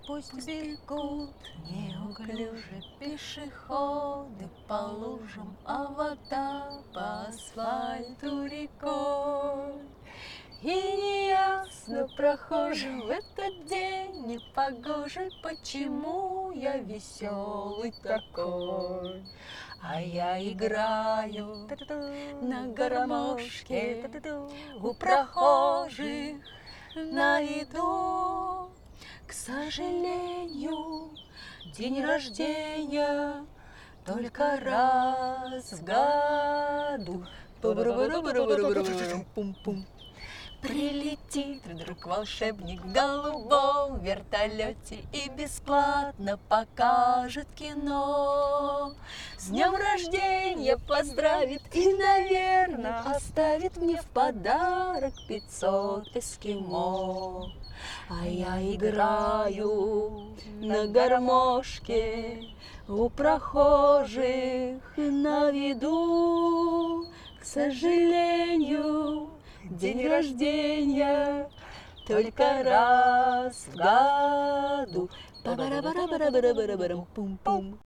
Пусть бегут неуклюже пешеходы по лужам, а вода по асфальту рекой. И неясно прохожим в этот день непогожий, почему я веселый такой. А я играю на гармошке у прохожих на виду. К сожалению, день рождения только раз в году. Пум-пум. Прилетит вдруг волшебник в голубом вертолете и бесплатно покажет кино. С днем рождения поздравит и, наверное, оставит мне в подарок 500 эскимо. А я играю на гармошке у прохожих на виду. К сожалению, день рождения только раз в году. Пум-пум.